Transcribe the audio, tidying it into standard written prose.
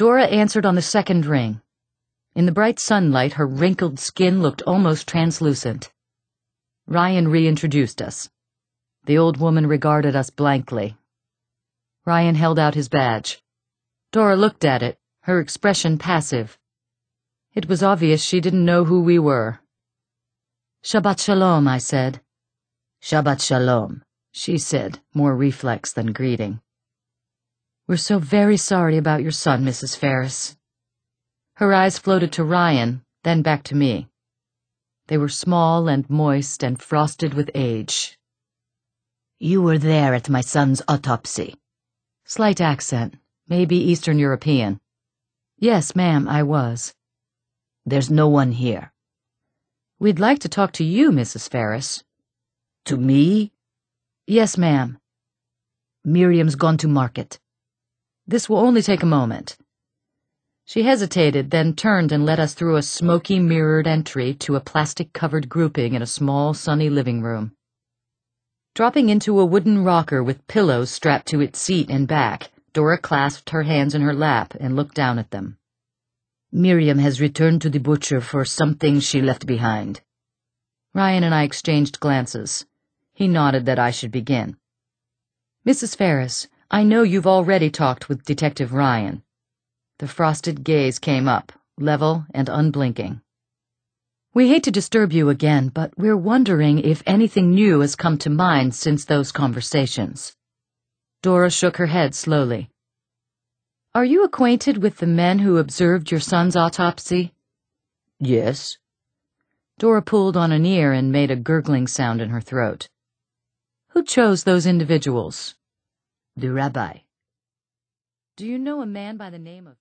Dora answered on the second ring. In the bright sunlight, her wrinkled skin looked almost translucent. Ryan reintroduced us. The old woman regarded us blankly. Ryan held out his badge. Dora looked at it, her expression passive. It was obvious she didn't know who we were. "Shabbat shalom," I said. "Shabbat shalom," she said, more reflex than greeting. "We're so very sorry about your son, Mrs. Ferris." Her eyes floated to Ryan, then back to me. They were small and moist and frosted with age. "You were there at my son's autopsy." Slight accent, maybe Eastern European. "Yes, ma'am, I was." "There's no one here." "We'd like to talk to you, Mrs. Ferris." "To me?" "Yes, ma'am." "Miriam's gone to market." "This will only take a moment." She hesitated, then turned and led us through a smoky mirrored entry to a plastic-covered grouping in a small, sunny living room. Dropping into a wooden rocker with pillows strapped to its seat and back, Dora clasped her hands in her lap and looked down at them. "Miriam has returned to the butcher for something she left behind." Ryan and I exchanged glances. He nodded that I should begin. "Mrs. Ferris, I know you've already talked with Detective Ryan." The frosted gaze came up, level and unblinking. "We hate to disturb you again, but we're wondering if anything new has come to mind since those conversations." Dora shook her head slowly. "Are you acquainted with the men who observed your son's autopsy?" "Yes." Dora pulled on an ear and made a gurgling sound in her throat. "Who chose those individuals?" "The rabbi." "Do you know a man by the name of